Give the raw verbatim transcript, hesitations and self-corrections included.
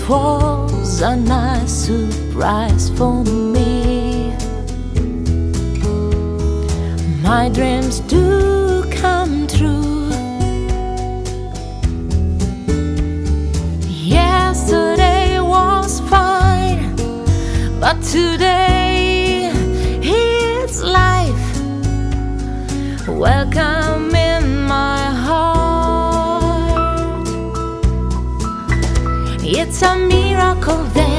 was a nice surprise for me. My dreams do come true. Yesterday was fine, but today is life. Welcome in my heart. It's a miracle that